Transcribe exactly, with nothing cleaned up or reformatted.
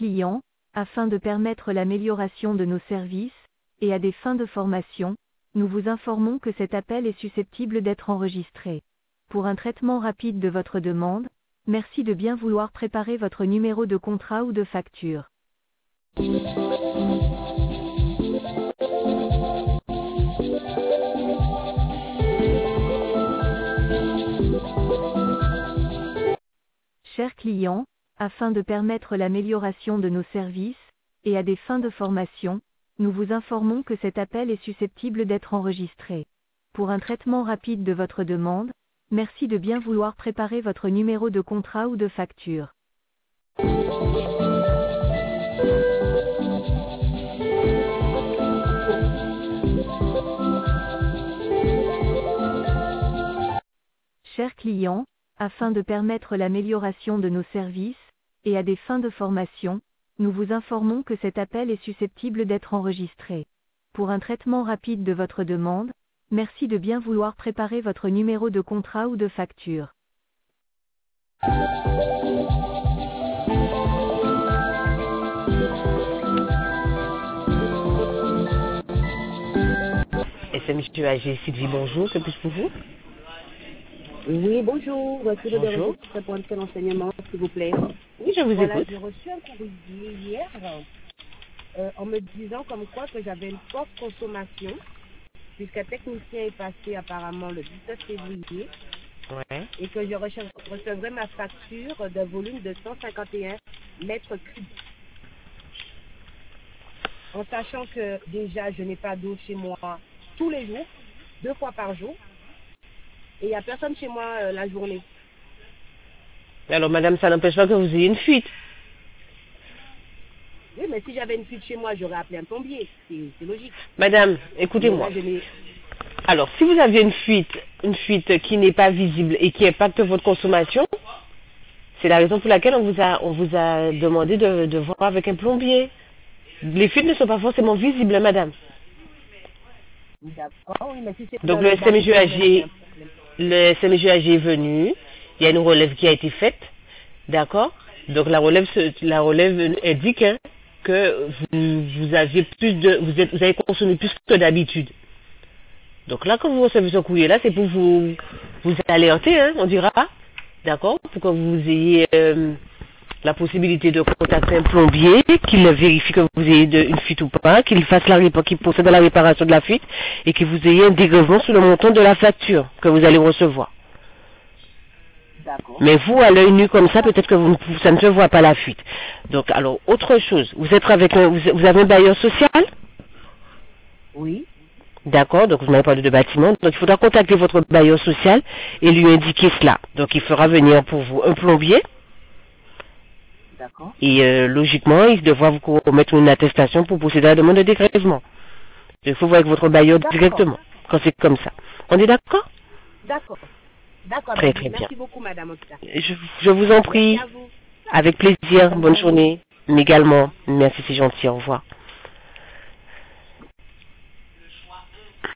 clients, afin de permettre l'amélioration de nos services, et à des fins de formation, nous vous informons que cet appel est susceptible d'être enregistré. Pour un traitement rapide de votre demande, merci de bien vouloir préparer votre numéro de contrat ou de facture. Chers clients, afin de permettre l'amélioration de nos services, et à des fins de formation, nous vous informons que cet appel est susceptible d'être enregistré. Pour un traitement rapide de votre demande, merci de bien vouloir préparer votre numéro de contrat ou de facture. Chers clients, afin de permettre l'amélioration de nos services, et à des fins de formation, nous vous informons que cet appel est susceptible d'être enregistré. Pour un traitement rapide de votre demande, merci de bien vouloir préparer votre numéro de contrat ou de facture. S M J A G Sylvie, bonjour, que puis-je pour vous? Oui, bonjour. Voici le Bonjour. dernier pour un seul enseignement, s'il vous plaît. Oui, je vous Voilà, écoute. j'ai reçu un courrier hier euh, en me disant comme quoi que j'avais une forte consommation, puisqu'un technicien est passé apparemment le dix-neuf février Ouais. et que je reche- recevrai ma facture d'un volume de cent cinquante et un mètres cubes. En sachant que déjà je n'ai pas d'eau chez moi tous les jours, deux fois par jour, et il n'y a personne chez moi euh, la journée. Alors, madame, ça n'empêche pas que vous ayez une fuite. Oui, mais si j'avais une fuite chez moi, j'aurais appelé un plombier. C'est c'est logique. Madame, Mais écoutez-moi. là, je n'ai- Alors, si vous aviez une fuite, une fuite qui n'est pas visible et qui impacte votre consommation, c'est la raison pour laquelle on vous a, on vous a demandé de, de voir avec un plombier. Les fuites ne sont pas forcément visibles, hein, madame. D'accord, oui, mais si c'est Donc, dans le le S M J A G, bâtiment, le S M J A G est venu, il y a une relève qui a été faite, d'accord? Donc, la relève, se- la relève indique hein, que vous, vous aviez plus de, vous, êtes, vous avez consommé plus que d'habitude. Donc là, quand vous recevez ce courrier-là, c'est pour vous, vous alerter, hein, on dira, d'accord, pour que vous ayez euh, la possibilité de contacter un plombier, qu'il vérifie que vous ayez de- une fuite ou pas, qu'il fasse la répa- qu'il procède à la réparation de la fuite et que vous ayez un dégrèvement sur le montant de la facture que vous allez recevoir. D'accord. Mais vous, à l'œil nu comme ça, peut-être que vous, ne- ça ne se voit pas la fuite. Donc, alors, autre chose, vous êtes avec un, vous, vous avez un bailleur social? Oui, D'accord, donc vous n'avez pas de bâtiment, donc il faudra contacter votre bailleur social et lui indiquer cela. Donc il fera venir pour vous un plombier d'accord. et euh, logiquement il devra vous remettre une attestation pour procéder à la demande de dégrèvement. Il faut voir avec votre bailleur D'accord. directement, quand c'est comme ça. On est d'accord? D'accord. D'accord. Très, ben, très bien. Merci beaucoup, madame. en tout cas. je, je vous en prie, Merci à vous. avec plaisir, Bonne bonne journée. journée, mais également, merci, c'est gentil, au revoir.